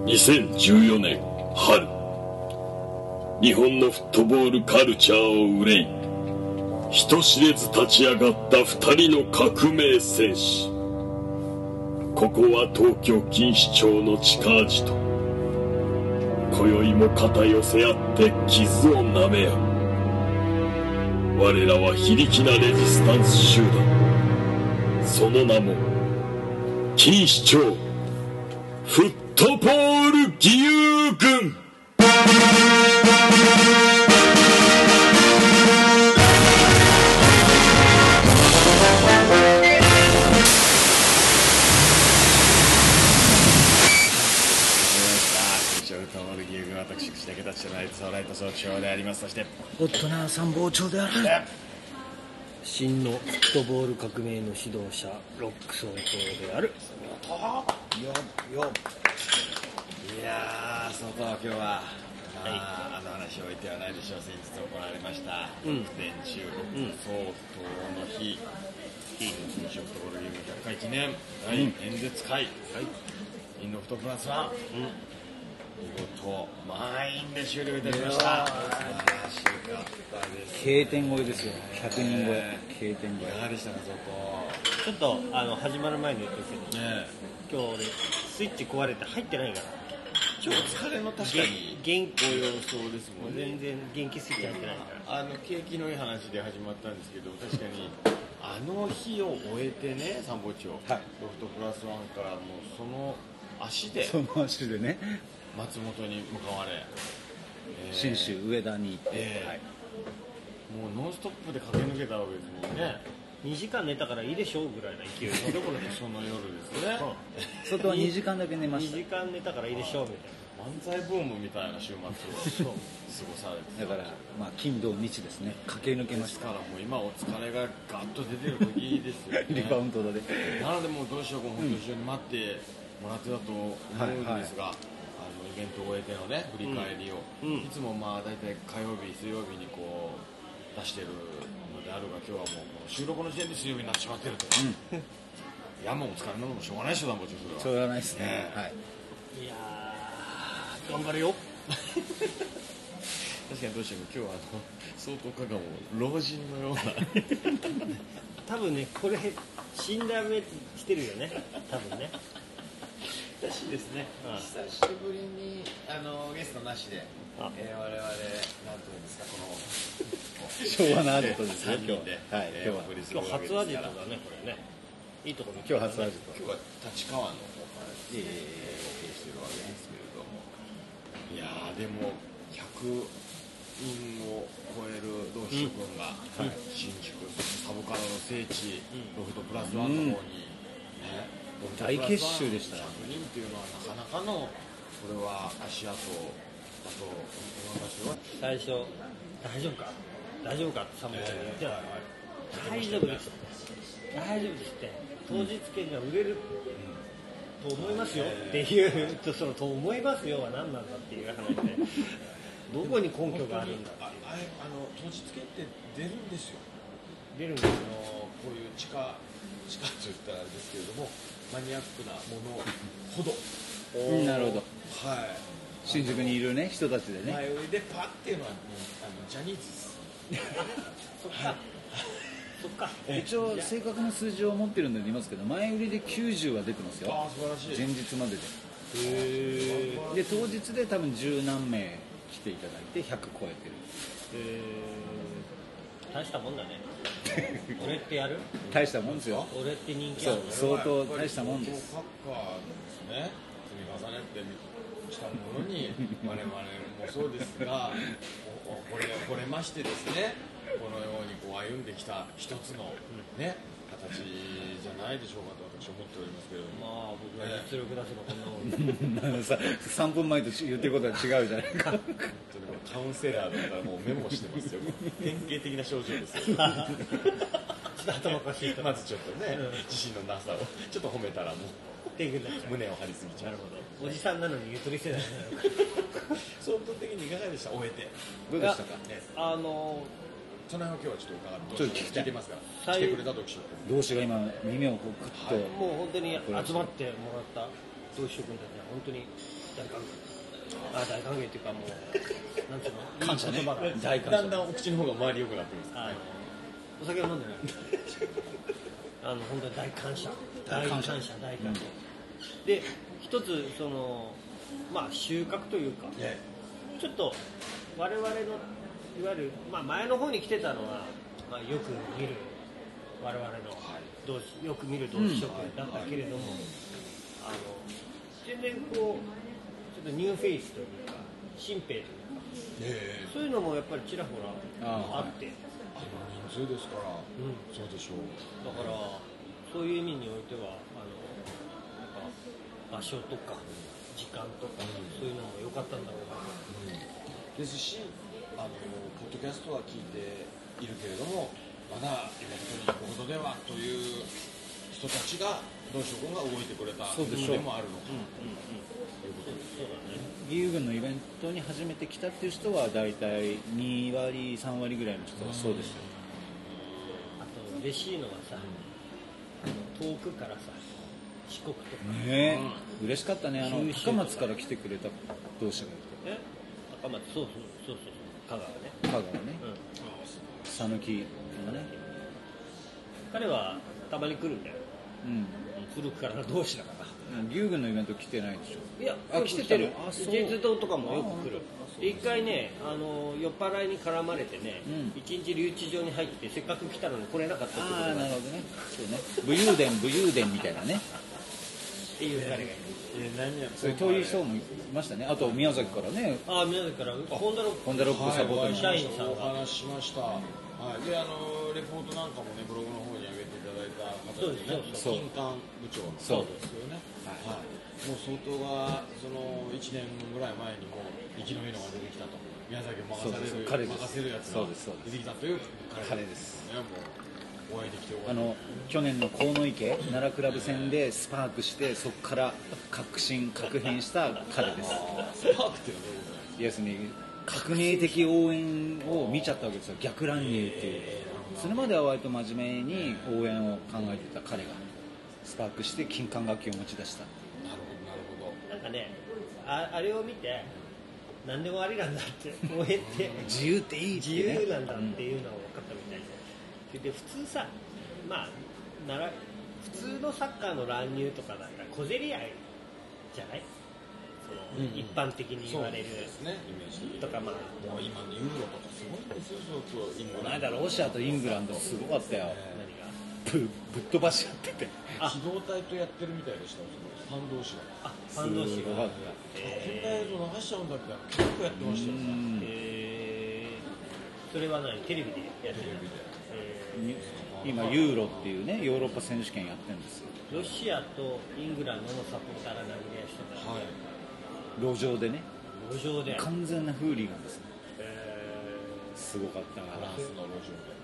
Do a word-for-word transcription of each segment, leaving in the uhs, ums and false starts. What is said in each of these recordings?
にせんじゅうよねん春、日本のフットボールカルチャーを憂い人知れず立ち上がった二人の革命戦士。ここは東京錦糸町の地下アジト。今宵も肩寄せ合って傷を舐め合う。我らは非力なレジスタンス集団、その名も錦糸町フットボール義勇軍。 私、口だけ立ちないソーライト総長であります。そしてホットな参謀長である真のフットボール革命の指導者ロック総統であるよよいやー、総統、今日は、まあ、はい、あの話を置いてはないでしょう。先日行われました、うん、天中ロック総統の日、錦糸町フットボールリーグひゃっかい記念大演説会、はい、インドフットプラスワン、うん、見事満員で終了いたしました。 K点超えですよ。ひゃくにん超え、K点超え。 いかがでしたか、 ちょっとあの始まる前に言ったけど、ね、今日俺スイッチ壊れて入ってないから。 今日疲れの確かに元気様相ですもんね。全然元気スイッチ入ってないから。あの景気のいい話で始まったんですけど、確かにあの日を終えてね、参謀長、はい、ロフトプラスワンからもうその足で、 その足でね。 松本に向かわれ、 えー、信州上田に行って、えーはい、 もうノンストップで駆け抜けたわけですもんね。 にじかん寝たからいいでしょうぐらいの勢いのところでその夜ですね、 うん、外はにじかんだけ寝ました。 にじかん寝たからいいでしょうみたいな漫才ブームみたいな週末を過ごされてだから、まあ、金土日ですね、駆け抜けました。 ですからもう今お疲れがガッと出てる時ですよねリバウンドでなのでもうどうしようか本当一緒に待ってもらってたと思うんですが、はいはい、イベントを終えてのね振り返りを、うん、いつもまあ大体火曜日水曜日にこう出してるのであるが、今日はもう収録の時点で水曜日になってしまってると、うん、いやもうお疲れなのもしょうがないでしょ、なんぼちょっとしょうがないですね、ね、はい、 いやー頑張るよ確かにどうしても今日はあの相当かがも老人のような多分ねこれ死んだ目してるよね多分ねらしいですね、うん、久しぶりにあのゲストなしで、えー、我々なんていうんですか、この昭和のアジトですね、今日で、 はい、今日は今日初アジトだね、これね、いいところに今日初アジト、 今日は立川の方からお送りしてるわけですけれども、いやーでもひゃくにんを超える同志諸君が、うん、はい、新宿サブカルの聖地、うん、ロフトプラスワンの方に、ね、 大結集でしたひゃくにんっていうのはなかなかのこれは足跡だと思いますよ。 最初大丈夫か大丈夫かってサムちゃんに言ってたら、大丈夫です大丈夫ですって当日券が売れる、うん、と思いますよっていうと、そのと思いますよは何なんだっていう話でどこに根拠があるんだっていう。 ああの当日券って出るんですよ。 出るんですよ。 こういう地下地下と言ったらあれですけれども、マニアックなものほどなるほど、 はい、 新宿にいるね人たちでね、 前売りでパッっていうのは、ね、あのジャニーズですそっか、はい、そっか一応正確な数字を持ってるんで言いますけど、前売りできゅうじゅうは出てますよ。 あ、素晴らしい。 前日までで。 へー。 で当日で多分十何名来ていただいてひゃく超えてる。 へー、大したもんだね俺ってやる？ 大したもんですよ。 俺って人気ある。 そう、相当大したもんです。 サッカーですね、積み重ねてしたものに我々もそうですがこれこれましてですね、このようにこう歩んできた一つのね、形じゃないでしょうかと私は思っておりますけれども、 まあ僕は実力出せばこんなもんささんぷんまえと言ってることは違うじゃないかカウンセラーだったらもうメモしてますよ典型的な症状ですよ頭おかしいとまずちょっとね、うん、自信のなさをちょっと褒めたらもう胸を張りすぎちゃう。 なるほど。おじさんなのにゆとり世代相当的にいかがでした？終えてどうでしたか？ あのその辺を今日はちょっと伺って聞いてますから来てくれた時同志が今耳をこうグッともう本当に集まってもらった同志諸君たちは本当に大歓迎。あ、大歓迎っていうかもうなんていうの、 感謝ね。 いい言葉が大感謝。 だんだんお口の方が周り良くなってるんです。 あのお酒を飲んでない。あの本当に大感謝、大感謝、大感謝。で、一つそのまあ収穫というか、ちょっと我々のいわゆるまあ前の方に来てたのは、まあよく見る我々の同志、よく見る同志諸君だったけれども、あの全然こうちょっとニューフェイスというか新兵というか、そういうのもやっぱりちらほらあって。 人数ですから、 うん、 そうでしょう。 だからそういう意味においてはあのなんか場所とか時間とか、うん、そういうのも良かったんだろうな、 うん、ですし、あのポッドキャストは聞いているけれども、まだイベントに行くほどではという人たちが同志諸君が動いてくれたのでもあるのかなということです。 そうだね。義勇軍のイベントに初めて来たっていう人はだいたいにわりさんわりぐらいの人はそうですよ。 嬉しいのはさ、あの遠くからさ、四国とかねえ、うん、嬉しかったね。あの高松から来てくれた同志がいて。 え、高松、そうそうそうそう、香川ね。 香川ね。讃岐、うん、ね。 彼はたまに来るんだよ。 うん。 古くからの同志だから。 義勇軍のイベント来てないでしょ。 いや、 あ、来てたよ。 あ、そう。ジェイズ島とかもよく来る。一回ね、あの酔っ払いに絡まれてね、うん、一日留置場に入ってせっかく来たのに来れなかったってことがあ、 あ、なるほどね。そうね。武勇伝武勇伝みたいなね。 っていう彼がいる。 えー、何やそういう遠い人もいましたね。あと宮崎からね。 あ、宮崎からホンダロック、 ホンダロックサポート社員さんがお話ししました。はい。で、あのレポートなんかもねブログの方に上げていただいた方ですね。金管部長そうですよね。はい。もう相当がそのいちねんぐらい前にも生きのいいのが出てきたと。宮崎を任される彼任せるやつが出てきたという彼です。 ね、もうお会いできてあの去年の鴻池奈良クラブ戦でスパークしてそこから革新革変した彼です。 スパークっていうのはどういうことなんですか？ 要するに革命的応援を見ちゃったわけですよ。逆乱入っていう。それまでは割と真面目に応援を考えてた彼がスパークして金管楽器を持ち出した。 なるほどなるほど。 なんかね、あ, あれを見て何でもありなんだって応援って自由っていいって、 ね、自由なんだっていうのが分かったみたいで、で普通さ、まあなら普通のサッカーの乱入とかだったら小競り合いじゃない？その、うん、一般的に言われるですね、イメージとか、まあもう今のユーロとかすごいですよ。そうそう、イングランド。 この間ロシアとイングランドすごかったよ。 何がぶ, ぶっ飛ばし合ってて。 機動隊とやってるみたいでした。ファン同士が。 あ、ファン同士が。 現代映像流しちゃうんだけど結構やってましたよね。 へー、それは何？テレビでやってる？ テレビで。今ユーロっていうねヨーロッパ選手権やってるんですよ。 ロシアとイングランドのサポーターが殴り合いしてた。はい。 路上でね。 路上で。 完全なフーリーガンですね。 へー、 すごかったな。 フランスの路上で。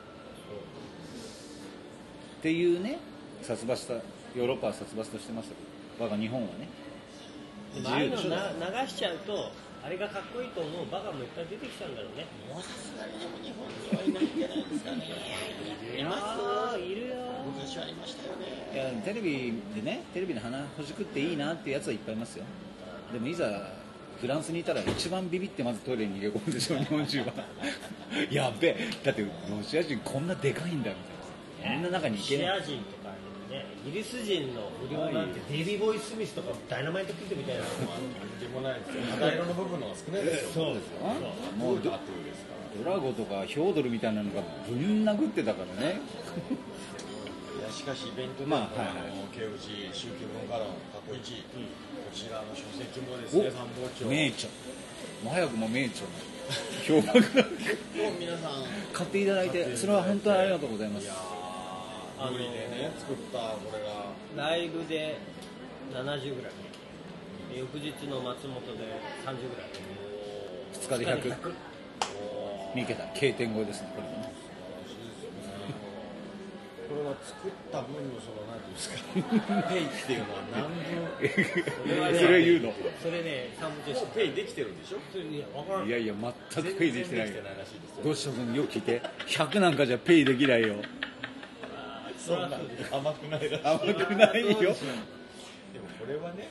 っていうね殺伐したヨーロッパは殺伐としてましたけど、我が日本はね。 でもああいうのな流しちゃうとあれがかっこいいと思うバカもいっぱい出てきちゃうんだろうね。 もうさすがにでも日本にはいないんじゃないですかね。 いますよ、いるよ。 昔はいましたよね。 いやテレビでねテレビで鼻ほじくっていいなっていうやつはいっぱいいますよ。でもいざフランスにいたら一番ビビってまずトイレに逃げ込むでしょ日本人は。やべえ、だってロシア人こんなでかいんだみたいな。みんな中に行けない。 ロシア人とかね、イギリス人の不良なんてデイビー・ボーイ・スミスとかダイナマイトキッドみたいなのなんでもないですよ。肌色の部分のが少ないですよ。 そうですよ。もうドラゴとかヒョードルみたいなのがぶん殴ってたからね。 いやしかしイベントでも、まあはいはい、慶応寺宗教文化論過去一、うん、こちらの書籍もですね参謀長名著もう早くも名著の評判が皆さん買っていただいてそれは本当にありがとうございます。いやー無理でね作ったこれがライブでななじゅうぐらい翌日の松本でさんじゅうぐらいふつかでひゃくに桁 K 点超えですねこれもね。 これは作った分のその何ていうんですかペイっていうのは何分それは、ね、それ言うのそれね参謀長ペイできてるんでしょ。 いや分からんいやいや全くペイできてないよ。 らしいですよ。 どうしようよく聞いてひゃくなんかじゃペイできないよ。 そんな甘くないらしい。 甘くないよ。でもこれはね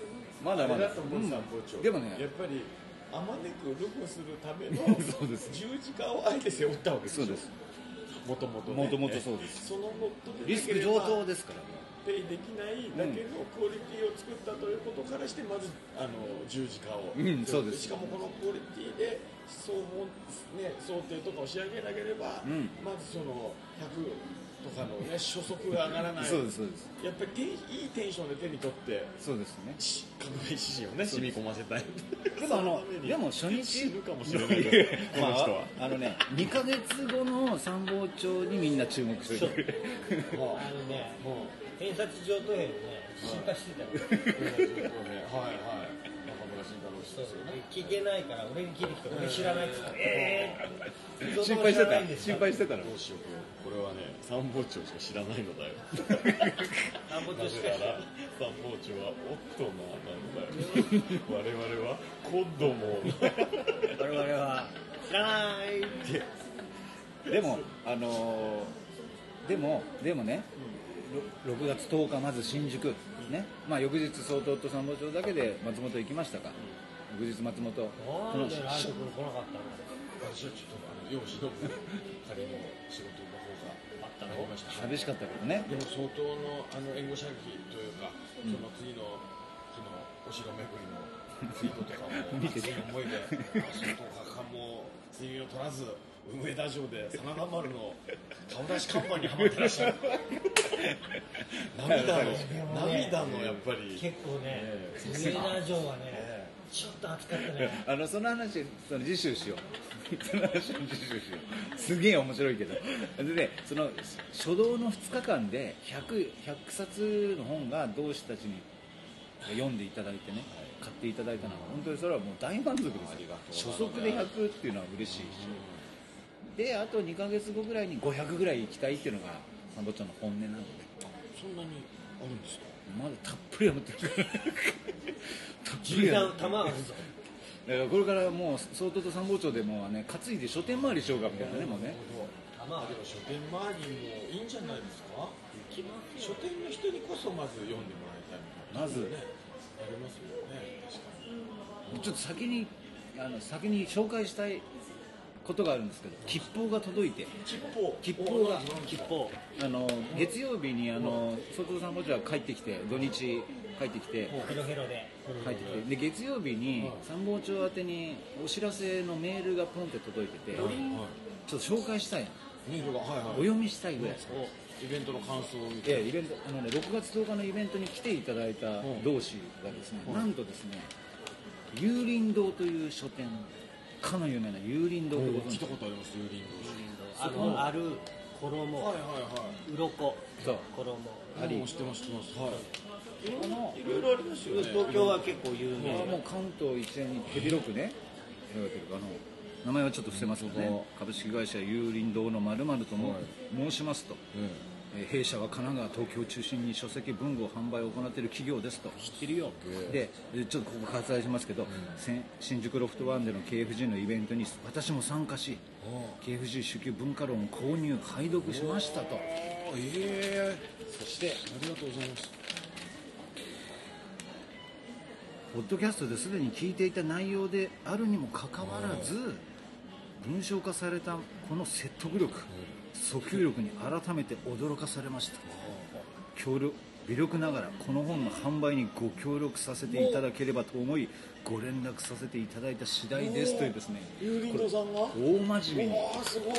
まだまだあれだと思う参謀長、 でもねやっぱりあまねくルフするためのそうです十字架をあえて背負ったわけですよ。 そうです。 もともともともとそうです。 そのもとでリスク上等ですから。 ペイできないだけのクオリティを作ったということからして、まずあの十字架を、 うん、そうです。 しかもこのクオリティで総合、ね、想定とかを仕上げなければ、うん、まずそのひゃくとかの、ね、初速が上がらないそうですそうです。 やっぱりていいテンションで手に取ってそうですね。 革命指針をね染み込ませたい。 でもあのでも初日死ぬかもしれないですこの人は、 まあ、あのねにかげつごの参謀長にみんな注目してる。 あのねもう偏差値上等兵のね心配してたよ。 はいはい。中村慎太郎氏ですよね。 聞けないから俺に聞いてきて俺知らないって言ってええー、心配してた心配してたらどうしようこれはね参謀長しか知らないのだよ。 参謀長しか知らない。 参謀長はオットナーなんだよ。我々は子供。 我々は知らないって。 でもあのー、でもでもね。ろくがつとおかまず新宿、ねまあ、翌日総統と参謀長だけで松本行きましたか、翌日松本このライト君来なかったんだ。 私はちょっとあの世を忍ぶ仮の仕事の方があったのありました。 寂しかったけどね。 でも相当のあの援護射撃というか、うん、その次の日のお城巡りのツイートとかも熱い思いで相当果敢も睡眠を取らず梅田城で真田丸の顔出し看板にはまってらっしゃる。涙の涙のやっぱり結構ね梅田城はねちょっと熱かったね。 あのその話その次週しよう。その話を次週しよう。すげえ面白いけど。でねその初動のふつかかんでひゃくさつの本が同志たちに読んでいただいてね買っていただいたのは本当にそれはもう大満足ですよ。初速でひゃくっていうのは嬉しいし。であとにかげつごぐらいにごひゃくぐらい行きたいっていうのが参謀長の本音なので。 そんなにあるんですか。 まだたっぷりは持ってるからたっぷりは弾あるぞ。 だからこれからもう総統と参謀長でもね担いで書店回りしようかみたいなねもうね。 弾ある書店回りもいいんじゃないですか。書店の人にこそまず読んでもらいたいみたいな。まずねありますよね。確かに。 ちょっと先にあの先に紹介したいことがあるんですけど、吉報が届いて、 吉報吉報が吉報あの月曜日にあの総統参謀長が帰ってきて土日帰ってきてヘロヘロで帰ってきてで月曜日に参謀長宛てにお知らせのメールがポンって届いてて、ちょっと紹介したいメールが、はいはい、 お読みしたいぐらいイベントの感想を見て、 ええ、イベントあの、ね、ろくがつとおかのイベントに来ていただいた同志がですね、なんとですね有林堂という書店かの有名な有林堂ってご存知。 聞いたことあります。有林堂。あのある衣。はいはいはい。鱗。 そう。 衣。 あり。知ってます知ってます。はい。 あのいろいろありますよね。 東京は結構有名。 もう関東一円に手広くね描いてるあの名前はちょっと伏せますけどね。株式会社有林堂の〇〇とも申しますと。弊社は神奈川、東京を中心に書籍文具を販売を行っている企業ですと。 知ってるよ。 で、ちょっとここ割愛しますけど、うん、新宿ロフトワンでの ケーエフジー のイベントに私も参加し、ケーエフジー 手記文化論を購入、拝読しましたと。 えー、そしてありがとうございます。 ポッドキャストですでに聞いていた内容であるにもかかわらず、文章化されたこの説得力、訴求力に改めて驚かされました。協力微力ながらこの本の販売にご協力させていただければと思いご連絡させていただいた次第ですというですね。 有林堂さんが大真面目に。 おーすごい。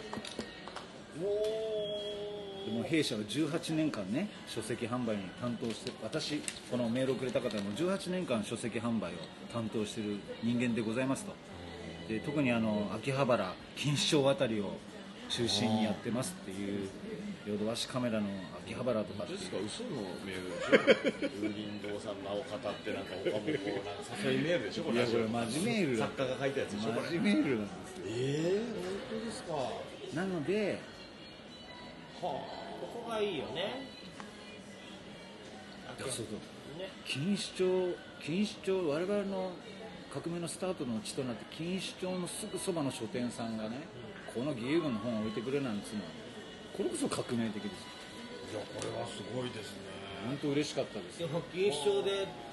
でも弊社はじゅうはちねんかんね書籍販売に担当して私このメールをくれた方もじゅうはちねんかん書籍販売を担当している人間でございますと。で特にあの秋葉原錦糸町あたりを中心にやってますっていうヨドバシカメラの秋葉原とかですか。嘘のメールでしょ。有林堂さんの名を語ってなんか他もこうなんか誘いメールでしょ。これいやこれマジメール作家が書いたやつでしょ。 マジメールなんですよ。 ええー、本当ですか。 なのではあここがいいよね。 そうそう錦糸町錦糸町我々の革命のスタートの地となって錦糸町のすぐそばの書店さんがね、うん、この義勇軍の本を置いてくれなんつうのはこれこそ革命的です。 いやこれはすごいですね。 本当嬉しかったです。 でも錦糸町で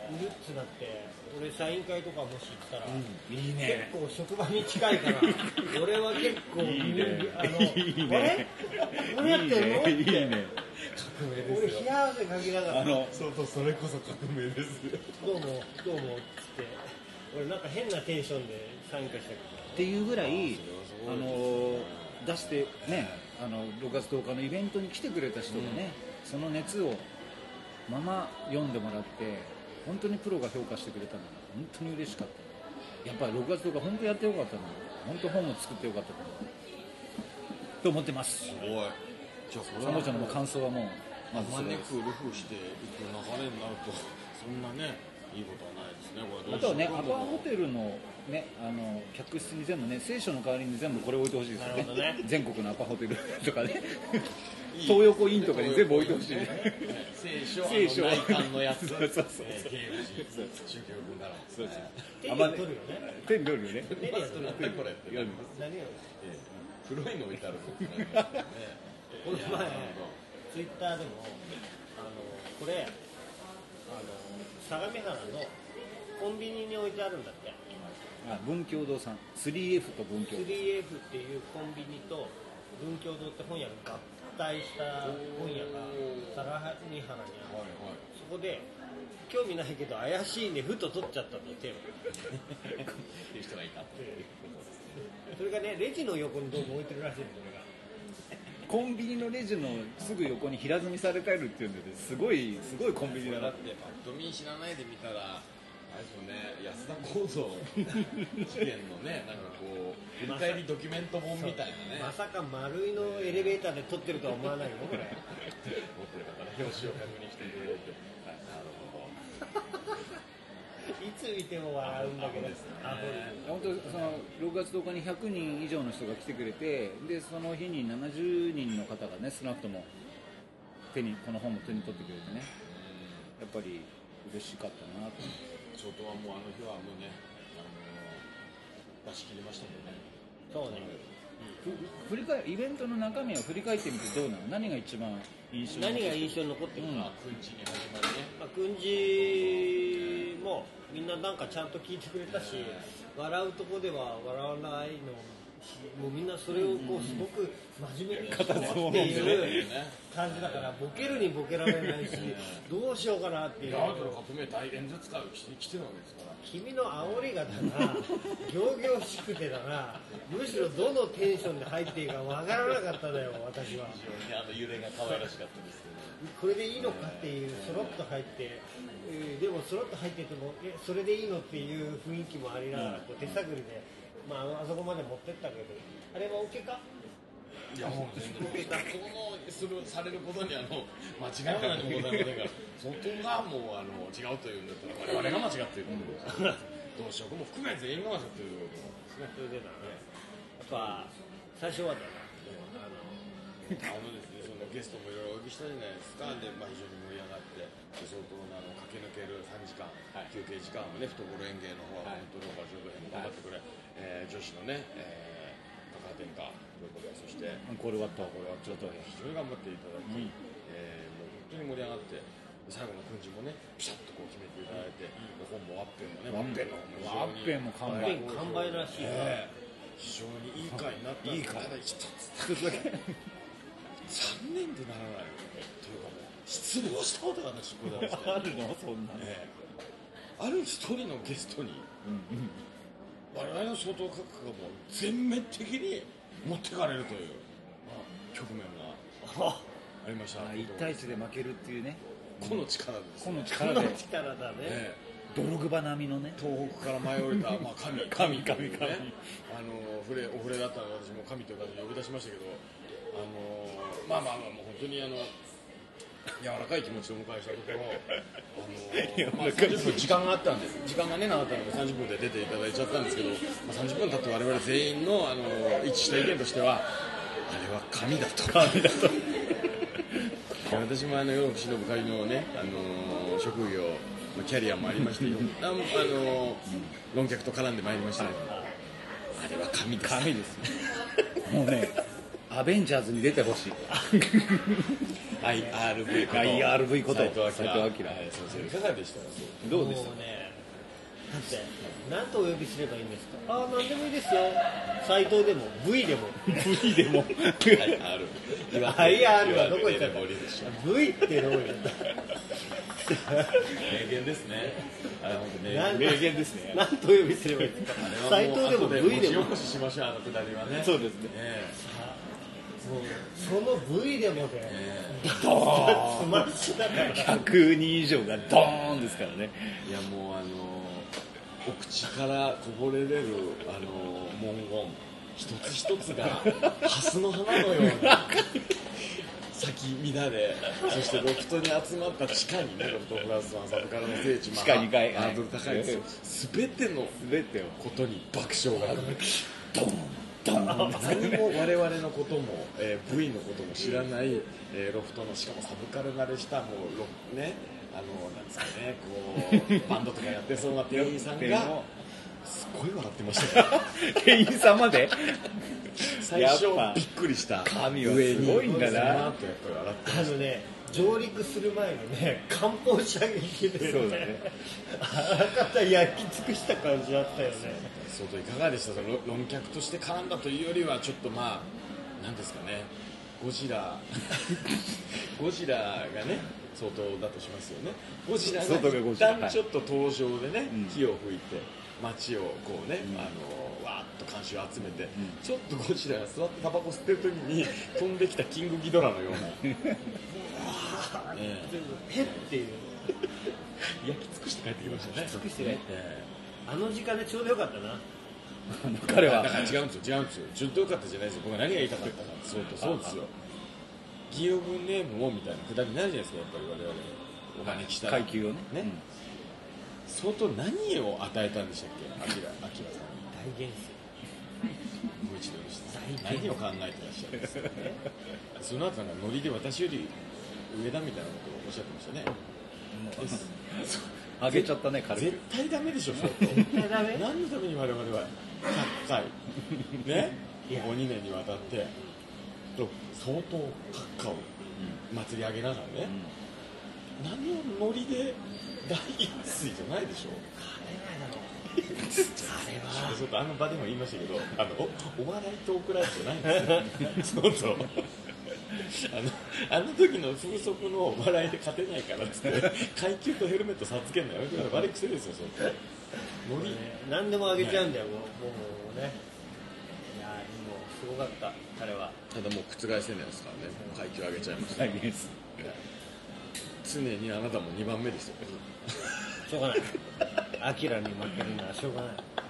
ルッツだって俺サイン会とかもし行ったら、 いいね結構職場に近いから俺は結構いいねあのいいねこれ何やってんのっていいね俺冷や汗かきながらあのそうそう、それこそ革命ですどうもどうもっつって俺なんか変なテンションでサイン会したけどっていうぐらいあの出してねあのろくがつとおかのイベントに来てくれた人がね、うん、その熱をまま読んでもらって本当にプロが評価してくれたのが本当に嬉しかったやっぱりろくがつとおか本当やってよかったの本当本を作ってよかったと思ってます。 すごい。じゃあサモちゃんの感想はもうまず招くルフしていく流れになるとそんなねいいことはないですね。これあとはねアパホテルのねあの客室に全部ね聖書の代わりに全部これ置いてほしいですよ ね, ね全国のアパホテルとかね東横インとかに全部置いてほしい、ね、 聖書聖書内観のやつそうそうそう経由し宗教文からそうそう手に取るよね手に取るよね手に取るよねこれって何よ黒いの置いてあるこの前ツイッターでもあのこれあの相模原のコンビニに置いてあるんだってあ文教堂さん スリーエフ と文教堂スリーエフ っていうコンビニと文教堂って本屋が合体した本屋が相模原にある、はいはい、そこで興味ないけど怪しいんでふと取っちゃったと手をっていう人がいたそれがねレジの横にどうも置いてるらしいんですそれがコンビニのレジのすぐ横に平積みされてるっていうんですごいすごいコンビニだなってパッと見知らないで見たらあれですよね安田構造事件のねなんかこう振り返りドキュメント本みたいなねまさか丸いのエレベーターで撮ってるとは思わないよこれ持ってる方ね表紙を確認していただいて、はい、なるほどいつ見ても笑うんだけど、 本当そのろくがつとおかにひゃくにん以上の人が来てくれてでその日にななじゅうにんの方がね少なくとも手にこの本を手に取ってくれてねやっぱり嬉しかったなと相当はもうあの日はもうねあの出し切りましたもんねそうね、 うん、振り返イベントの中身を振り返ってみてどうなの何が一番印象何が印象に残ってるか、うん、 くんちに始まりね、 まあ、くんちもみんななんかちゃんと聞いてくれたし、笑うとこでは笑わないのもうみんなそれをこうすごく真面目に聞こうっていう感じだからボケるにボケられないしどうしようかなっていう。 アートの革命大演説会をしてきてるわけですから。 君の煽りがだな仰々しくてだなむしろどのテンションで入っていいかわからなかっただよ私は。 非常にあの揺れが可愛らしかったですけど。 これでいいのかっていうそろっと入って、えー、でもそろっと入っててもえそれでいいのっていう雰囲気もありながらこう手探りで、まあ、あそこまで持ってったけどあれは OK かいやもう全然 OK だこのするされることにあの間違いからにもございませんが相当がもうあの違うというんだったら我々が間違っているということです同志社も含め全員が間違っているということですね。 それでだねやっぱ最初はだなあのあのですねそのゲストもいろいろお呼びしたじゃないですかで、まあ、非常に盛り上がって相当なあの駆け抜けるさんじかん、はい、休憩時間もね懐演芸の方は本当に岡城編も頑張ってくれ、はいえー、女子のね、えー、高天下ということでそしてこれ終わったこれはちょっと非常に頑張っていただき、うんえー、もう本当に盛り上がって最後の訓示もねピシャッとこう決めていただいて、うん、本もワッペンもね、ワッペンのワッペンも完売完売らしい、 えー非常にいい回になったいい回一つだけ残念でならないというかもう失望したことが私ございましてあるのそんな、 えー、ある一人のゲストに、うんうん、我々の相当価格がもう全面的に持ってかれるという局面がありましたいち対いちで負けるっていうね個の力です個の力で個の力だね、 えードログバ並みのね東北から舞い降りた、まあ、神神神神、 ね、あの触れお触れだったので私も神という形で呼び出しましたけどあのまあまあまあもう本当にあの柔らかい気持ちでお迎えしたところあの、まあ、さんじゅっぷん時間があったんです時間がねなかったのでさんじゅっぷんで出ていただいちゃったんですけど、まあ、さんじゅっぷん経って我々全員の、あの一致した意見としてはあれは神だと神だと私もあの夜忍ぶ会のね、あの職業キャリアもありましてあの論客と絡んでまいりました、ね、あれは神です神ですもうねアベンジャーズに出てほしいアイアールブイ ことアイアールブイ こと斉藤明斉藤明はい先生いかがでしたか？ どうでしたもうね、だって何とお呼びすればいいんですか？ああ、何でもいいですよ。斉藤でも V でも V でもアイアール はどこ行ったか森でしょ。 V ってどこ行った名言ですね。あれ本当名なん言。 名言ですね。 何とお呼びすればいいですか？斉藤でも V で文字起もこししましょう、あのくだりはね。 そうですね。 えもうその V でもでえドーンスマッシュだからひゃくにん以上がドーンですからね。 いやもうあのお口からこぼれれるあの文言一つ一つが蓮の花のような咲き乱れ、そしてロフトに集まった地下にね、ロフトフランスワンサブからの聖地、 地下にかいハードル高いですよ。すべての全てをことに爆笑がある。 ドーンドーン何も我々のことも、えー、V のことも知らない、えー、ロフトのしかもサブカル慣れしたもうロねあのなんですかねこうバンドとかやってそうな店員さんがすごい笑ってましたよ。 店員さんまで最初やっぱびっくりした神はすごいんだな上にその後やっぱり笑ってましあのね、上陸する前にね、艦砲射撃で、ね、 そうだねあらかた焼き尽くした感じだったよね。 た。相当いかがでしたか？ろ論客として絡んだというよりはちょっとまあなんですかね、ゴジラゴジラがね相当だとしますよね。ゴジラが相当がゴ一ジラ旦ちょっと登場でね、 うん火を吹いて街をこうね、 うんあのわーっと観衆を集めて、ちょっとゴジラが座ってタバコ吸ってる時に飛んできたキングギドラのような、えへっていう。 え焼き尽くして帰ってきましたね。 尽くしてねえあの時間でちょうどよかったな。 彼はえだから違うんですよ違うんですよちょっとよかったじゃないですよ。僕は何が言いたかったかってそうとそうですよ。ギオブネームをみたいなくだりになるじゃないですか。やっぱり我々お招きしたら階級をねね、相当何を与えたんでしたっけ、アキラアキラさんに。 大元帥。 もう一度にして大何を考えてらっしゃるんですかね。その後なんかノリで私より上だみたいなことをおっしゃってましたね。ですあげちゃったね軽く絶対ダメでしょ相当。 絶対ダメ。 何のために我々はひゃっかいねいやここにねんにわたってと相当閣下を祭り上げながらね、何をノリで大元帥じゃないでしょ。 あれはちょっとあの場でも言いましたけど、あの お, お笑いトークライブじゃないんですよ。そうそう。あのあの時の風速の笑いで勝てないからっつって階級とヘルメットさつけんのやめてください。悪い癖ですよ。そうノリ何でもあげちゃうんだよ、もうもうね。いやもうすごかった彼は。 ただもう覆せないですからね。階級上げちゃいました。 大元帥常にあなたもにばんめですよ。 しょうがない。アキラに負けるのはしょうがない。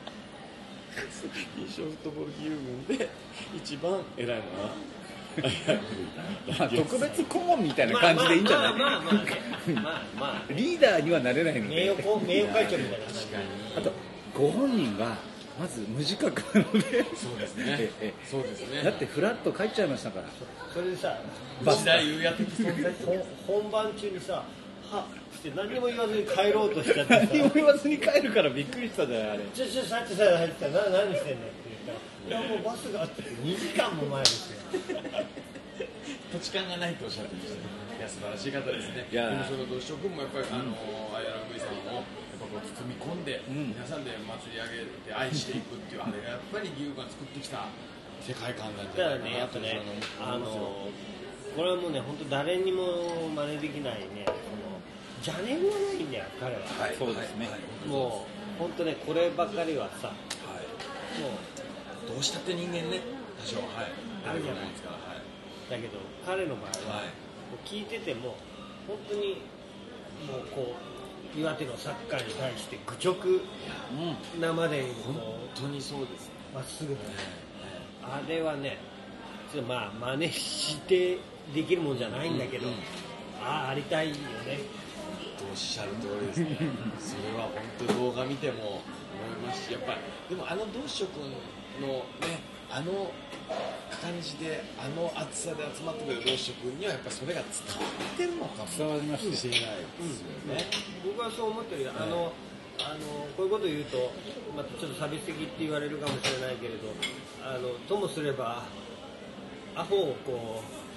印象フットボール義勇軍で一番偉いのはまあ特別顧問みたいな感じでいいんじゃない、 まあまあまあまあねまあまあリーダーにはなれないので名誉こ名誉会長みたいな感じ。 あとご本人がまず無自覚なのでそうですえねえそうですねだってフラッと帰っちゃいましたからそれでさ、 時代優也的存在ほ本番中にさ、はって何も言わずに帰ろうとしちゃってさ、 何も言わずに帰るからびっくりしたじゃないあれちょちょさっきさ入ってたな何してんのって言ったら、いやもうバスがあってにじかんも前ですよ。 土地勘がないとおっしゃってましたね。いや素晴らしい方ですね。 いやでもその土地君もやっぱり、あのアイアールブイさんをやっぱこう包み込んで、 ん皆さんで祭り上げて愛していくっていうあれがやっぱり義勇が作ってきた世界観なんじゃだからね、 ないかなとやっぱね、あ思いますよ。 のこれはもうね、本当誰にも真似できないね、その邪念がないんだよ、彼は。 はいそうですねはいもう本当ね、こればかりはさ、 はいもうどうしたって人間ね多少はいあるじゃないですからはいだけど彼の場合は、 はいこう聞いてても本当にもうこう岩手のサッカーに対して愚直なまでにこ本う当にそうですね。 まっすぐな、あれはね、ちょっとまあ真似してできるもんじゃないんだけど、 うんうんああありたいよね。 おっしゃる通りですね。それは本当動画見ても思いますし、やっぱりでもあの同志君のねあの感じであの厚さで集まってくる同志君にはやっぱりそれが伝わってるのかもし伝わりましたれないですよね。 僕はそう思ってるよ。あの、あのこういうことを言うとまたちょっと差別的って言われるかもしれないけれど、あのともすればアホをこう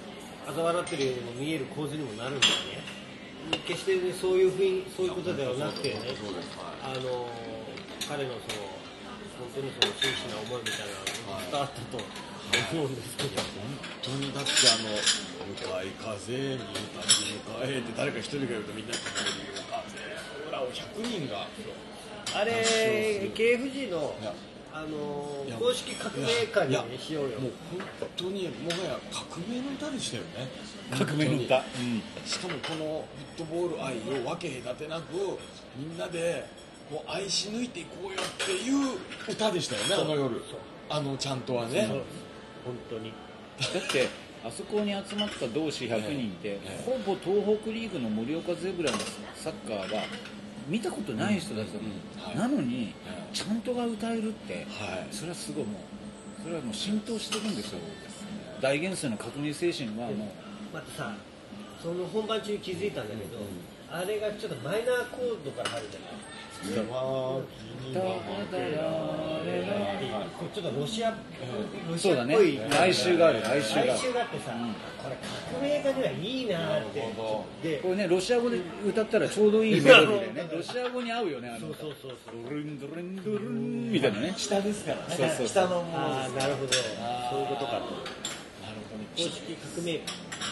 嘲笑ってるようにも見える構図にもなるんだよね。決して、ね、そういうふうにそういうことではなくてね、あの彼のその本当にその真摯な思いみたいなのが伝わったと思うんですけど、 本当にだってあの向かい風に立ち向かえって誰か一人が言うとみんな向かい風裏をひゃくにんがあれ ケーエフジー のあの公式革命歌にしようよ。 もう本当にもはや革命の歌でしたよね。 革命の歌、うん、 しかもこのフットボール愛を分け隔てなくみんなでこう愛し抜いていこうよっていう歌でしたよね、あの夜。あのちゃんとはね、 本当にだってあそこに集まった同志ひゃくにんって、ええ、ほぼ東北リーグの盛岡ゼブラのサッカーが見たことない人たちだった、うんうん、はい、なのに、はい、ちゃんとが歌えるって、はい、それはすごい、もうそれはもう浸透してるんですよ。大元帥の革命精神はもう、 またさ、その本番中に気づいたんだけど、うん、あれがちょっとマイナーコードから入るじゃない。ちょっとロシアっぽい、 そうだね、来週がある、来週がある、 来週があってさ、うん、これ革命家にはいいなって。 でこれね、ロシア語で歌ったらちょうどいいメロディーでね、ロシア語に合うよね、あのそうそうそうそう、 ドルンドルンドルンみたいなね、 下ですからね、 そうそうそう、 下のもの、ああなるほど、そういうことかと。なるほど、公式革命家、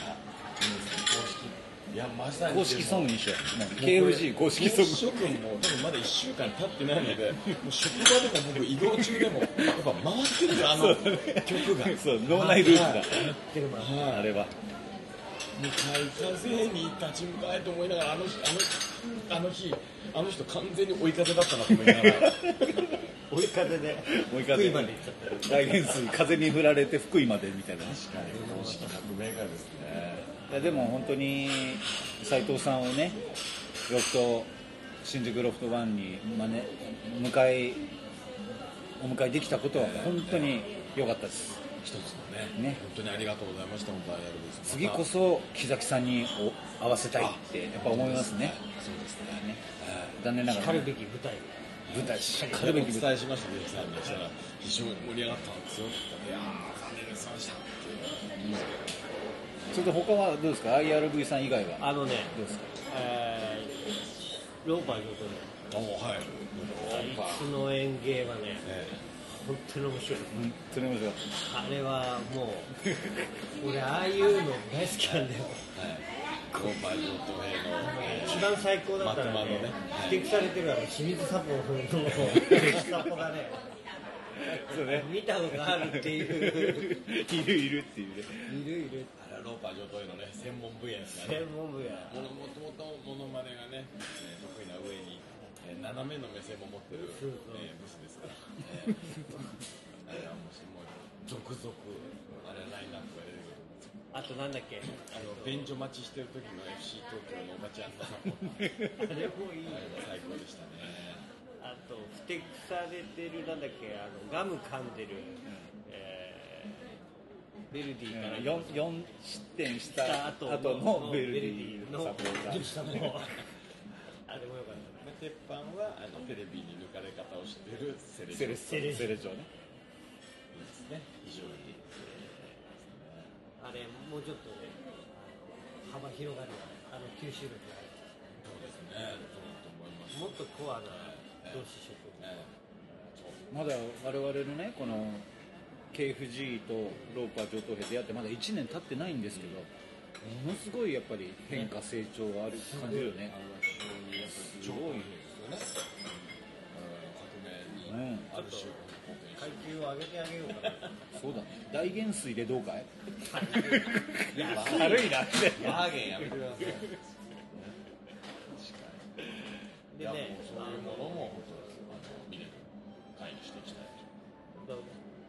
いやまさに公式ソングにしよう。ケーエフジー 公式ソング。 諸君も多分まだいっしゅうかん経ってないので、もう職場でも僕移動中でもやっぱ回ってるんですよ、あの曲が。 そう、脳内ループだ。 はい、あれは。向かい風に立ち向かえと思いながら、あのあのあの日あの人完全に追い風だったなと思いながら。 追い風で追い風福井まで行っちゃった。 大元帥風に振られて福井までみたいな。 確かに公式革命家ですね。 いやでも本当に斉藤さんをね、ロフト新宿ロフトワンに、まあね、迎えお迎えできたことは本当に良かったです。 一つのね、ね、本当にありがとうございました。本当にありがとうございます。 次こそ木崎さんに合わせたいってやっぱ思いますね。 そうですね。ね、 残念ながら、 しかるべき舞台舞台しかるべき舞台しましたね。さんにしたら非常に盛り上がったんですよ。いやー残念でしたっていう。 それと他はどうですか？ アイアールブイ さん以外はあのね、 どうですか？ えー、ローパー上等の、はい、 あいつの演芸はね、えー、本当に面白い。 本当に面白い。 あれはもう俺ああいうの大好きなんだよ。 はい、ローパー上等兵の一番最高だったらね、指摘されてるあの清水サポのサポがね。そうね、見たことあるっていういるいるっていうね、 いるいる。 あれはローパー上等へのね専門分野ですね。 専門分野。 もともとモノマネがね、えー、得意な上に、えー、斜めの目線も持ってる、えー、ブスですから、えー、あれはもうすごい続々あれラインナップが出てくる。 あとなんだっけ、 あの便所待ちしてる時の エフシー 東京のおばちゃんのサポあれもいい。 あれも最高でしたね。 あとふてくされてるなんだっけ、あのガム噛んでる、うん、えー、ベルディから 4, 4失点した後のベルディのサポーター。 あれもよかった。 鉄板はあのテレビに抜かれ方をしているセレジョセレジョね。 いいですね。非常に。 あれもうちょっとね、幅広がるあの吸収力がある。 そうですね。そうと思います。 もっとコアな同志諸君。 まだ我々のねこの ケーエフジー とローパー上等兵出会ってまだいちねん経ってないんですけど、ものすごいやっぱり変化成長がある感じるよね。 すごいですよね。革命にある種階級を上げてあげようかな。 そうだね。大元帥でどうかい？ いや軽いなって。 バーゲンやめてください。 でね、 そういうものも本当あの見れる会にしていきたいと。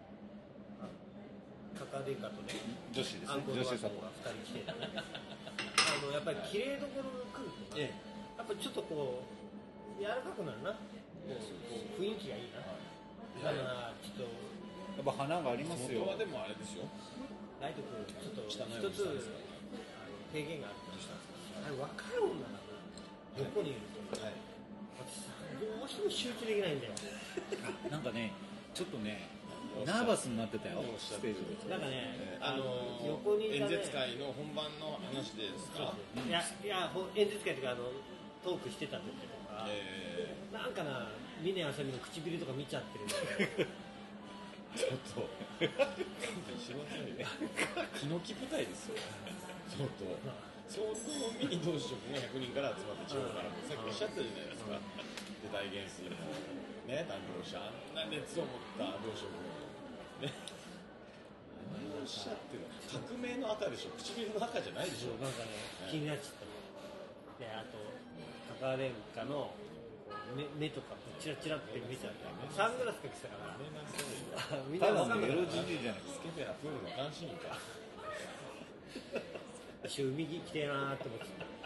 カカデカとね、 女子ですね。 女子サポがふたり来て、ね、あのやっぱり綺麗どころが来ると、ね、やっぱちょっとこう柔らかくなるな。こう雰囲気がいいな。だからちょっとやっぱ花がありますよ。 本当はでもあれですよ。 ライト君ちょっと一つ提言があるとしたんですけど、あれ分かるもんだな。横にいると、はい、どうしても集中できないんだよ。 なんかね、ちょっとね、 ナーバスになってたよステージで。 なんかね、 えーあのあの横にいたね演説会の本番の話ですか。 いやいやほ演説会とかあのトークしてた時とか、 えなんかな峰あさみの唇とか見ちゃってるんだけどー、ちょっと勘弁してくださいね。ヒノキ舞台ですよ。相当相当ミニ同志職がひゃくにんから集まって地方からさっきおっしゃったじゃないですか。で大元帥のね担当者あんな熱を持った同志職ね。何をおっしゃってるの。革命の赤でしょ。唇の赤じゃないでしょ。 なんかね気になっちゃったで、あとカカアレンカの目, 目とかチラチラって見ちゃったサングラスかけてたからねなんかそういうみんなただわかんないのエロじじいじゃないですスケベなプールの監視員か。 私海着着てえなーって思って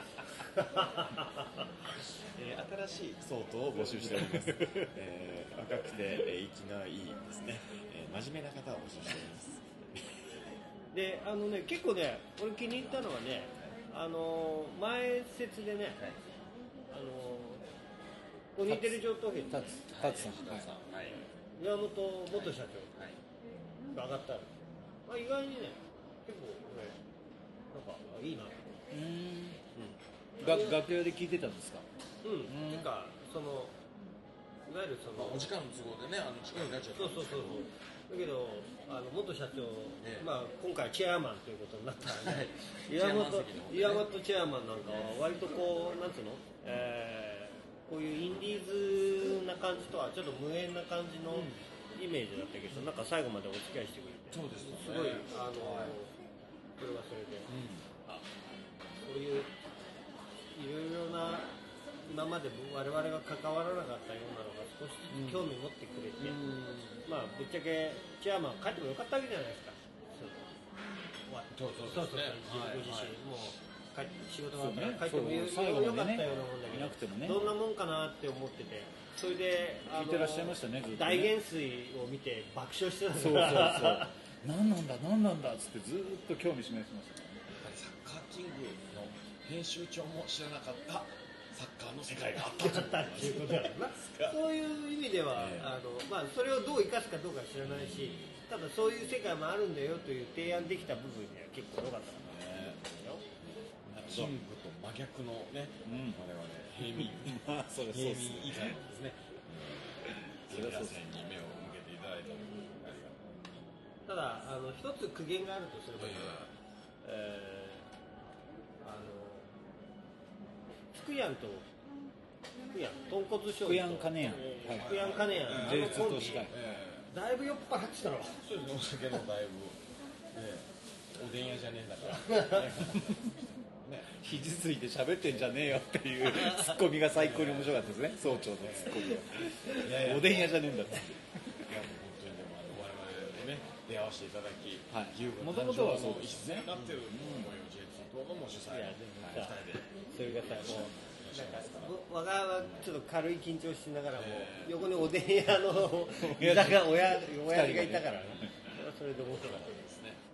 えー、新しいソートを募集しております。えー、若くて、えー、息のいいですね、えー、真面目な方を募集しております。 で、あのね、結構ね、俺気に入ったのはね、あのー、前説でね、あのー、ポニーテール上等兵か。タツタツさん、はい、 岩本元社長が上がったの、まあ、意外にね、結構俺、なんかいいなとうーん、が楽屋で聞いてたんですか。 うん、うん、ていうか、そのいわゆるその、 まあ、お時間の都合でね、あの時間になっちゃったそうそうそうそうだけど、あの元社長、 ええまあ、今回チェアマンということになったらね、 チ岩本ェアマン席の方でね岩本チェアマンなんかは割とこう、なんつうの、えー、こういうインディーズな感じとはちょっと無縁な感じのイメージだったけど、なんか最後までお付き合いしてくれて、 そうですね、 すごい、あの、 はい、 それはそれで、 うん、 あ、そういういろいろな今まで我々が関わらなかったようなのが少しずつ興味持ってくれて、うん、まあぶっちゃけチェアマン帰ってもよかったわけじゃないですか。 そうそうそうそう、ね、 ご自身、はい、もう帰って仕事があったら帰ってもよ、 ね、 よかったようなもんだけど、 いなくてもね、 どんなもんかなって思ってて、それで聞いてらっしゃいましたね、ずっとね、 大元帥を見て爆笑してたんそうそうそう何なんだ何なんだっつってずっと興味示しましたね。 やっぱりサッカーキングの編集長も知らなかったサッカーの世界があったっていうことだろうな。そういう意味では、えーあのまあ、それをどう生かすかどうか知らないし、ただそういう世界もあるんだよという提案できた部分には結構良かったかな、ね、 キングと真逆のね、うん、我々平民それ平民以下のですね、 それはそう線に目を向けていただいたのでありがとう。 ただあの一つ苦言があるとすれば、えーえー、あの福やんと福やん豚骨醤油と福やん金やん福やん金やん、 ジェイツーとしかだいぶ酔っ払ってたろ。 そうですね、お酒のだいぶ、ね、おでん屋じゃねえんだから、ねね、 肘ついて喋ってんじゃねえよっていうツッコミが最高に面白かったですね、総長のツッコミが。いやいやおでん屋じゃねえんだって。 いやもう本当にでもあの我々でね出会わせていただき、 はい、 もともとはそうですね。なってる思いをジェイツーとかも主催、 いやでもさ、 それがさもう。なんか我がはちょっと軽い緊張しながらも、えー、横におでん屋の居酒屋親親父がいたからね、それで面白かったですね。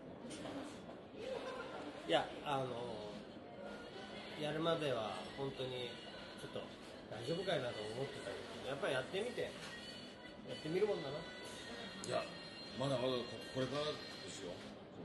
いやあのやるまでは本当にちょっと大丈夫かいなと思ってたけど、やっぱりやってみてやってみるもんだな。 いやまだまだこれからですよ。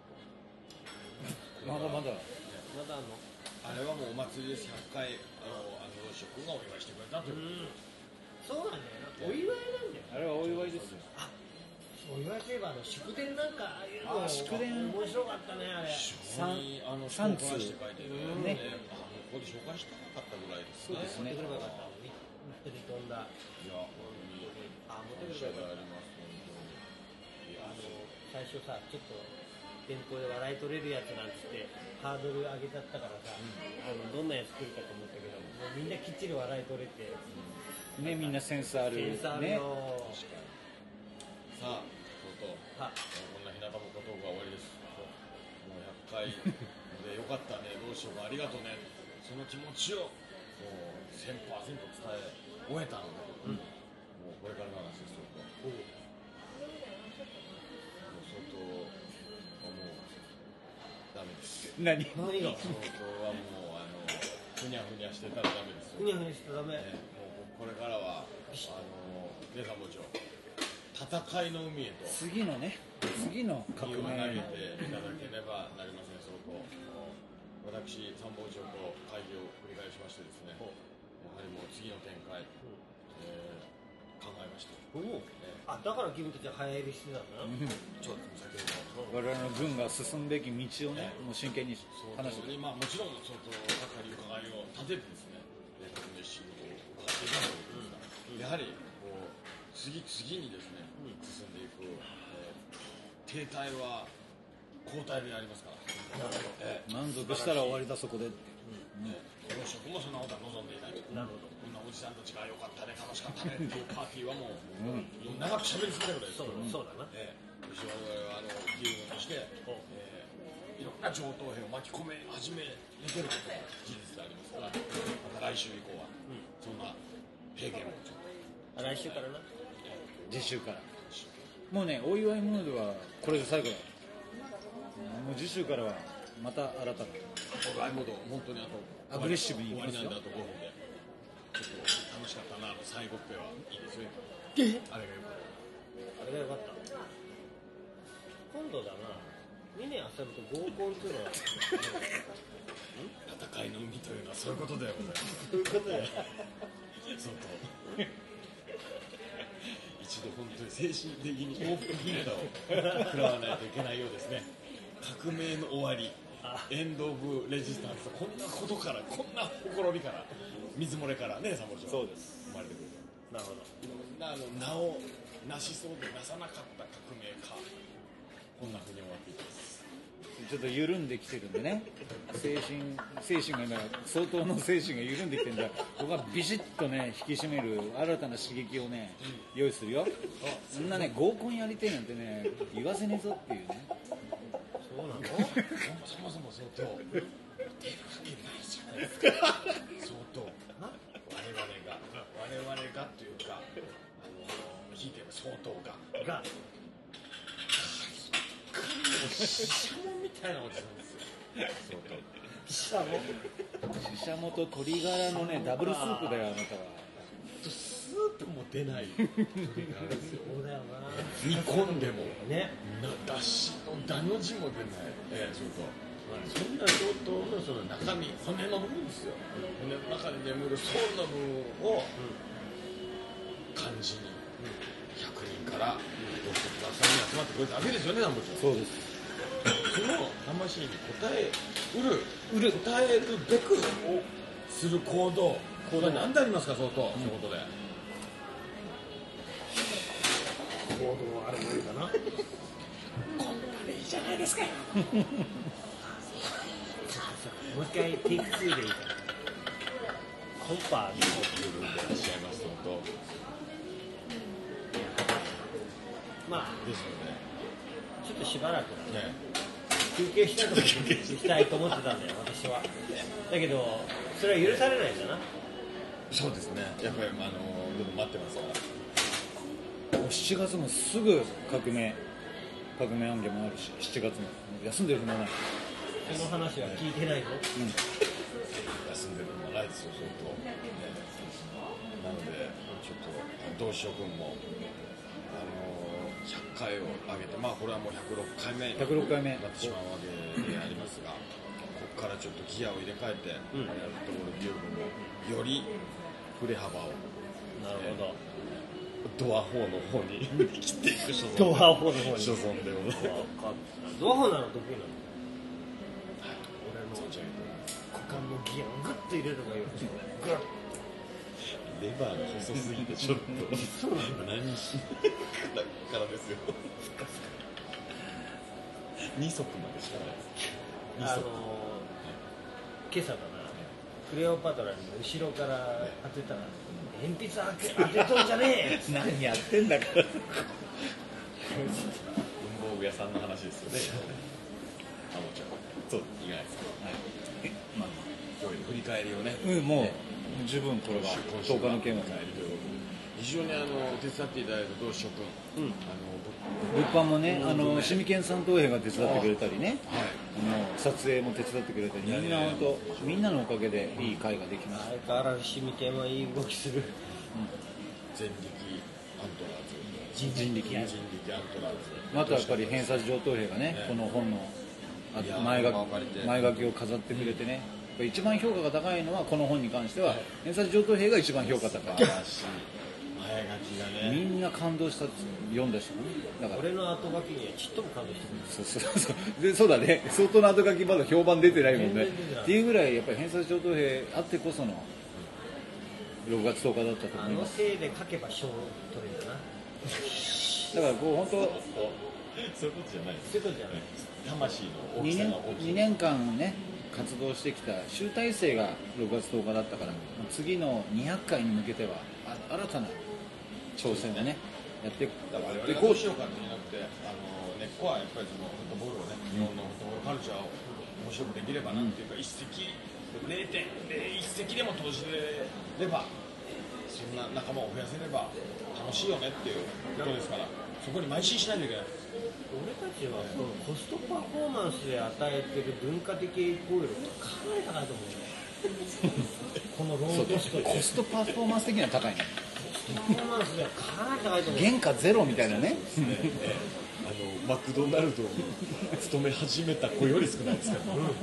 まだまだまだあんの。 あれはもうお祭りです。ひゃっかいあのあの諸君がお祝いしてくれたという、うん、 そうなんだよな、お祝いなんだよ。 あれはお祝いですよ。 あ、お祝いといえばあの祝電なんかああいうの祝電面白かったね。あれ三あの三通して書いてるね。あここで紹介したかったぐらいですね。 そうですね。 持ってくればよかった。一手で飛んだ。 いや本当にあ持ってくればよかった。あの最初さちょっと電光で笑い取れるやつなんつってハードル上げちゃったからさ、うん、あのどんなやつ来るかと思ったけど、もうみんなきっちり笑い取れて、 うん、ねみんなセンスあるセンスあるよ、ね、 確かに。さあとうとうこんな日向ぼっこトークが終わりです。もうひゃっかいでよかったね、どうしようかありがとうね、その気持ちをもう せんパーセント 伝え終えたので、うん、もうこれからの話ですよと、もう相当もうダメです。 何？ 何が？ 相当はもうあのふにゃふにゃしてたらダメですよ。 ふにゃふにゃしてたらダメ。 ね、もうこれからはあの皆さん部長戦いの海へと次のね次の革身を投げ命ていただければなりません。相当私参謀長と会議を繰り返しましてですね、やはりもう次の展開、えー考えました。 おお、あ、だから君たちは早入りしてたんだな。 ちょっと先ほど我々の軍が進むべき道をねもう真剣に話してに、まあ、もちろん相当かかり伺いを立ててですね、革命指導を伺っていたわけですが、やはりこう次々にですね、進んでいく、えー停滞は後退でありますから、えー満足したら終わりだそこで。 ね、この職もそんなことは望んでいないと。 なるほど。 こんなおじさんたちが良かったね、楽しかったねっていうパーティーはもう、長く喋りすぎたぐらいです。 そうだ、そうだな。 ええ、私はあの義務として、ええ、いろんな上等兵を巻き込め始めてることが事実でありますから、また来週以降は、そんな兵権をちょっと来週からな。 次週からもうねお祝いムードはこれで最後だ。もう次週からはまた新たなお祝いモード、本当にあとアグレッシブにい終わきますよりなんだとごふんで、ちょっと楽しかったな、最後っぺはいいですね。あれがよかった。 あれがよかった。今度だな。にねん遊ぶと合コンっていうのは戦いの海というのはそういうことだよ、 そういうことだよ。 そうと一度本当に精神的に往復ビンタを食らわないといけないようですね。革命の終わり、エンド・オブ・レジスタンス、こんなことから、こんなほころびから、水漏れからね、サンボル長そうです生まれてくる。 なるほど。 いろんなあの名をなしそうでなさなかった革命家、こんなふうに終わっていきます。 ちょっと緩んできてるんでね精神精神が今相当の精神が緩んできてるんで僕はビシッとね引き締める新たな刺激をね用意するよ。そんなね合コンやりてえなんてね言わせねえぞっていうね。 そうなの？ そもそも相当出るわけないじゃないですか。相当我々が我々がというか、あの聞いてる相当ががししゃもみたいなおじさんですよ。相当ししゃもししゃもと鶏ガラのねダブルスープだよあなたは。 スープも出ない鶏ガラですよ。 そうだよな。 煮込んでもね。 なだしのだの字も出ない。ええ、相当そんな相当のその中身、骨の部分ですよ。骨の中に眠るソウルの部分を感じにひゃくにんからろっぴゃくさんにん集まってくれたわけですよね、南部長。 そうです。 その魂に応えうる、うる応えるべくをする行動、行動何でありますか、相当、そういうことで。 行動あれもいいかな。 いいじゃないですか。 もう一回テイクツーでいいかな。コンパでいらっしゃいますと、 まあですのちょっとしばらくで、ね、 休憩したとしたいと思ってたんだよ私は。だけどそれは許されないんだな。 そうですね。やっぱりあのでも待ってますから。 しちがつもすぐ革命革命案件もあるししちがつも休んでる暇ない。 その話は聞いてないぞ。 休んでるのもないですよ、相当。ね、なのでちょっと同志諸君もあのひゃっかいを上げて、まあこれはもうひゃくろっかいめにひゃくろっかいめなってしまうわけでありますが、ここからちょっとギアを入れ替えて、我々のところビューブもより振れ幅をなるほど。 ドアフォーの方に切っていく所存ドアフォーの方に所存でございます。 ドアフォーなの得意なの。俺の存じ上げております。 股間のギアをグッと入れるのがよくグッ。 レバーが細すぎてちょっと何しからですよ。に足までしかない。 あのー、今朝だな、クレオパトラに後ろから当てたら鉛筆当て当てとんじゃねえ。 何やってんだから文房具屋さんの話ですよね。あもちろんそういかがですか。はい。まあ今日の振り返りをね。 うんもう十分これはとおかの件は非常にあの手伝っていただいた同志諸君、うん、あの物販もね、あのシミケン三等兵が手伝ってくれたりね、 はい、 あの撮影も手伝ってくれたり、みんな本当みんなのおかげでいい会ができました。 相変わらずシミケンはいい動きする。 全力アントラーズ人力人力アントラーズ、 あとはやっぱり偏差値上等兵がね、この本のあ前書き前書きを飾ってくれてね、一番評価が高いのはこの本に関しては偏差値上等兵が一番評価高い。 前書きがね、 みんな感動したって読んだ人もね。だから俺の後書きにはちっとも感動してくそうそうそうでそうだね、相当な後書きまだ評判出てないもんね全然出てないっていうぐらいやっぱり偏差値上等兵あってこそのろくがつとおかだったとあ思います。 のせいで書けば賞取れるな。 だからこう本当そういうことじゃないそういうことじゃない。 魂の大 2 きさ年が大きい。 にねんかんね活動してきた集大成がろくがつとおかだったから、次のにひゃっかいに向けてはあ新たな挑戦をねやっていだから我ってこう 々がどうしようかってじゃなくて、あの根っこはやっぱりそのフットボールをね、日本のフットボールカルチャーを面白くできればなっていうか、一石 ゼロてんゼロいち 石でも投じれれば、そんな仲間を増やせれば楽しいよねっていうことですから、そこに邁進しないといけない。 俺たちはこのコストパフォーマンスで与えてる文化的影響力がかなり高いと思うよ。このローコストでコストパフォーマンス的には高いね。 パフォーマンスではかなり高いと思う。 原価ゼロみたいなねあのマクドナルドに勤め始めた子より少ないですから、うん、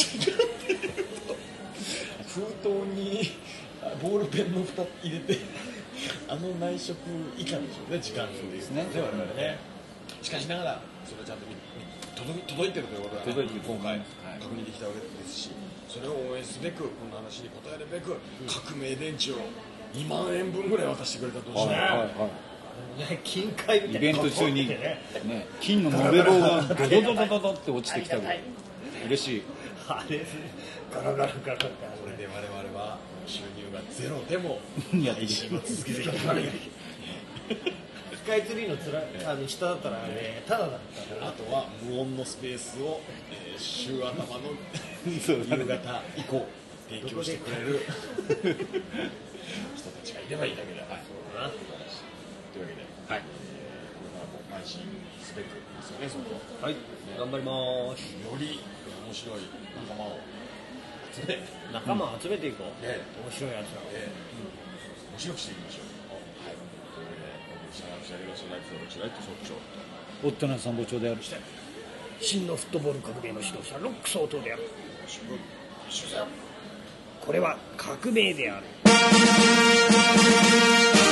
封筒にボールペンの蓋入れてあの内職以下でしょうね、時間ですね、我々ね。しかしながらそれはちゃんと届い届いてるということが、ね、 届いてる今回確認できたわけですし、それを応援すべく、この話に応えるべく、革命電池をにまんえんぶんぐらい渡してくれたとしね、 はいはいはいね、金塊みたいなイベント中に、 ね、 ね、金の延べ棒がドドドドドドって落ちてきたり嬉しい。 あれガラガラガラガラこれで我々は収入がゼロでもやってい配信を続けていかなきゃいけない。 スカイツリーのつらあの下だったらね、ただだったらあとは無音のスペースを、えー週頭のそうだね夕方以降提供してくれる人たちがいればいいだけで、はい、 なというわけで、はい、これからも配信すべくですよね、そこはい、頑張りますより面白い仲間を集め、 仲間を集めていこう、 ね面白いやつらを、 えー面白くしていきましょう。はい、というわけで、僕、シャラフシャリロスライト、ロチライト、総長。 オットナ参謀長である真のフットボール革命の指導者ロック総統である。 新聞、一緒だよ。 これは革命である。